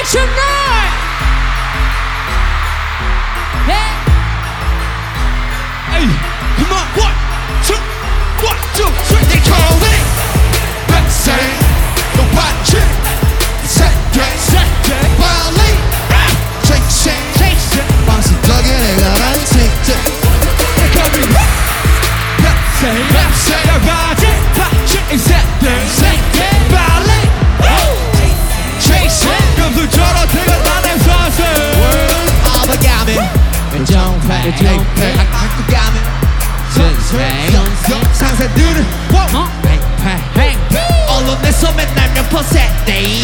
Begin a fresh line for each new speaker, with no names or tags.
tonight.
Hey, come on, 1, 2, 3. They call it Pepsi. The watch it. Saturday. Bali. Chasing. 방식 적인 애가 난 진짜. They call me Pepsi. The watch it. Saturday. Bali. Chasing. 금수저로 태어나는 선수. World of a gamin. 정패 학교 가면 상사들은 행패 언론에서 맨날 몇 퍼센트